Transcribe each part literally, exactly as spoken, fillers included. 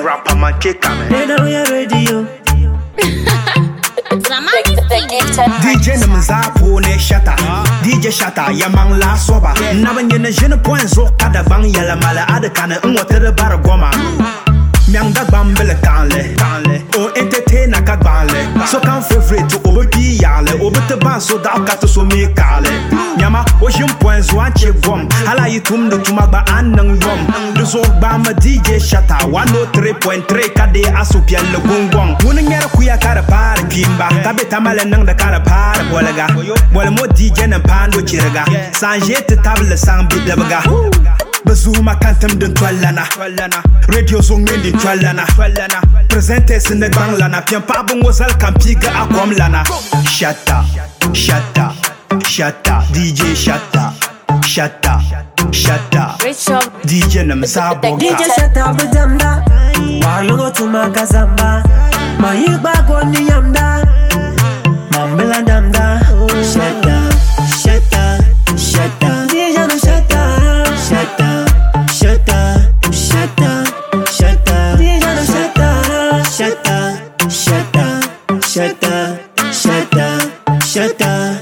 rapper man check man. Then now we are radio. D J Namzapo ne shata, D J shata yamang la soba. Nabanye je ne point zo kada bang yala mala adekana unwotere bar goma. Myanga bambele kanle, kanle. O entertain na kadbanle. So kan favorite to obi yale, obi te ban so da kato so me kale. Nyama o jim point zo anche gom. Hala yitum de tumagba anang yom. De zo ba ma D J shata one oh three point three kade asupia le gongong. Woni ngere kuya kara par kimba. Kabe tamale nang da kara par bolega. Wala mo D J na pando chirga. Sanje te table sang bidabaga. Bazuma kantem den twalana radio song ngendi twalana presente sene banglana pian pa bongo sal kampiga akom lana shata shata shata D J shata shata shata D J namsabo D J shata budamda warlo to makazamba mayiba goni yamda mambela damda shata shata shata D J no shata shata shata shata shata D J no shata shata shata shata shata shata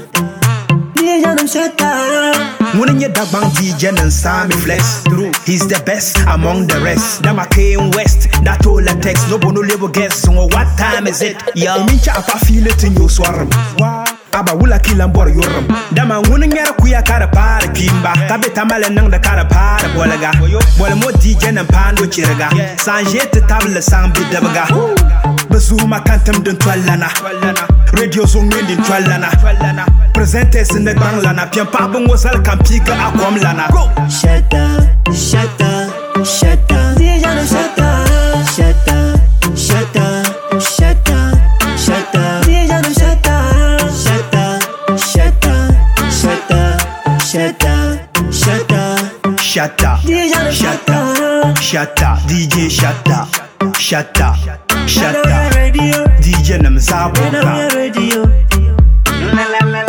D J no shata. Wouldn't you dog bang D J and Sammy Flex? He's the best among the rest. Dama came west, that all the text. No bono label guess. So what time is it? Yo, mincha apa feel it in your swarm. Aba wula kilambor yorum. Dama wouldn't get a queer car par kimba. Kabe tamale nang the car par bolaga. Well, more D J and pando chiraga. Sanje te table sang bidabaga. Bazuma kantem den twalana. Radio song in twalana. Presentes in the banglana. Pian pa bongo sal kampiga akom lana. Shata, shata, shata. D J no shata, shata, shata, shata, shata. D J no shata, shata, shata, shata, shata, shata, shata, D J no shata, shata, D J shata, shata, shata, radio. D J namzabo Radio. la la la